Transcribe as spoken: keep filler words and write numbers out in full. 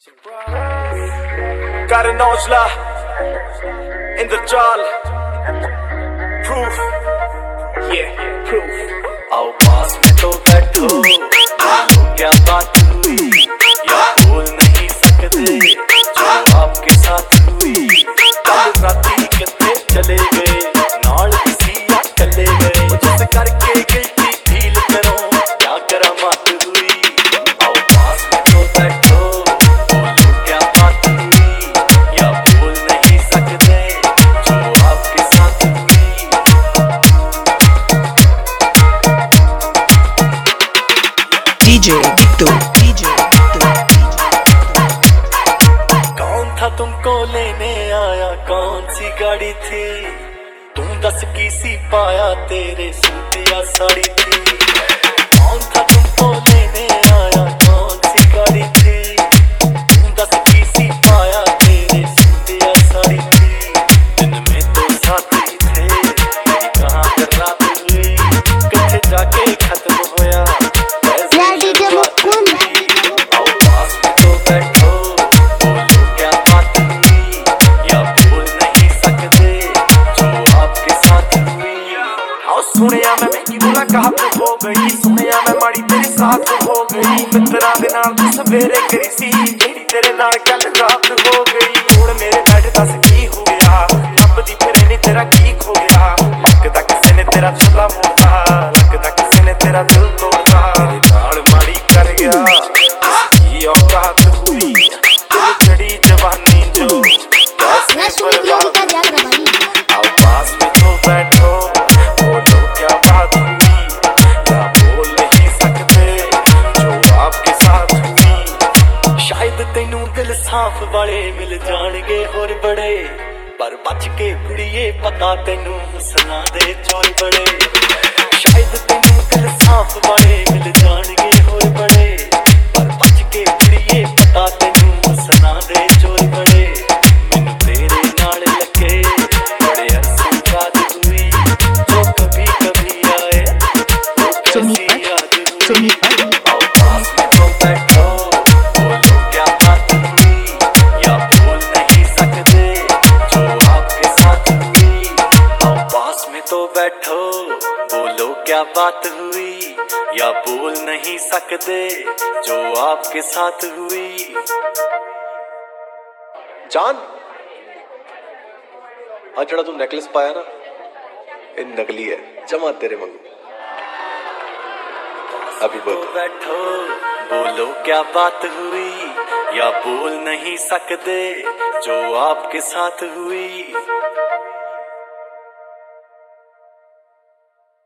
Karan Aujla in the jal. Proof, yeah, proof. आओ पास में तो बैठो, बोलो क्या बात हुई, या बोल नहीं सकते जो आपके साथ हुई। कल राती कितने चले गए, नाल किसी या चले गए, जैसे करके गिल्टी फील करो, क्या करामात हुई। आओ पास में तो बैठो, बोलो क्या बात हुई, या बोल नहीं सकते जो आपके साथ हुई। डीजे बिट्टू डीजे कौन था तुमको लेने आया, कौन सी गाड़ी थी, तुम दस की सी पाया तेरे सूट या साड़ी थी। कौन था तुमको लेने आया, कौन सी गाड़ी थी, तुम दस की सी पाया तेरे सूट या साड़ी थी। दिन में तो साथ ही थे, मेरी कहाँ कर रात हुई, कच्चे जाके खत्म होया। आओ पास में तो बैठो, बोलो क्या बात हुई, या बोल नहीं सकते जो आपके साथ हुई। आओ सुनिया मैं महंगी मुलाकात हो गई, सुनिया मैं माड़ी तेरे साथ हो गई, मित्रा दे नाल तू सवेरे करी सी, जेड़ी तेरे नाल कल रात हो गई। हुण मेरे बैठ दस की हो गया, लभदी फिरे नी तेरा की खो गया, लगदा किसे ने तेरा झोला मोड़ता, लगदा किसे ने तेरा दिल तोड़ता, तेरे नाल माड़ी कर गया की औकात हुई, तेरी चढ़ी जवानी जो कैसे बर्बाद हुई। आओ पास में तो बैठो, बोलो क्या बात हुई, या बोल नहीं सकते जो आपके साथ हुई। शायद तेनू दिल साफ वाले मिल जाणगे होर बड़े, पर बच के कुड़िए पता तेनू सुना दे चोर बड़े। शायद तेनू दिल साफ वाले मिल जाणगे होर बड़े, पर बच के कुड़िए पता तेनू सुना दे चोर बड़े। मैनू तेरे नाल लगे बड़े अरसे बाद हुई, जो कभी कभी आए वो कैसी याद हुई। आओ पास में तो बैठो, बोलो क्या बात हुई, या बोल नहीं सकते जो आपके साथ हुई। आओ पास में तो बैठो, बोलो क्या बात हुई, या बोल नहीं सकते जो आपके साथ हुई। जान आज जड़ा तू नेकलेस पाया ना, ये नकली है, जमा तेरे मंगू। हैप्पी तो बर्थडे। बैठो, बोलो क्या बात हुई, या बोल नहीं सकते जो आपके साथ हुई।